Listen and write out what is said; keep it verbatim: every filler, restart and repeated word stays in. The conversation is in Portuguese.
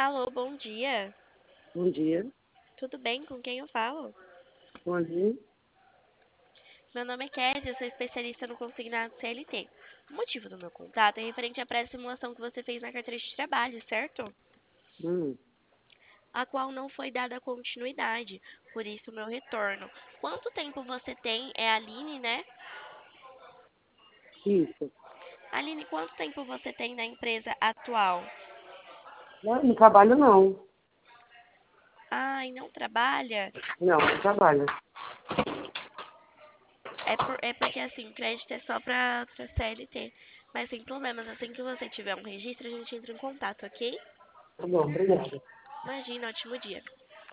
Alô, bom dia. Bom dia. Tudo bem? Com quem eu falo? Bom dia. Meu nome é Kézia, eu sou especialista no consignado C L T. O motivo do meu contato é referente à pré-simulação que você fez na carteira de trabalho, certo? Hum, A qual não foi dada continuidade, por isso o meu retorno. Quanto tempo você tem? É a Aline, né? isso. Aline, quanto tempo você tem na empresa atual? Não, não trabalho, não. Ai, não trabalha? Não, não trabalho. É, por- é porque assim, crédito é só pra, pra C L T. Mas sem problemas, assim que você tiver um registro, a gente entra em contato, ok? Tá bom, obrigada. Imagina, ótimo dia.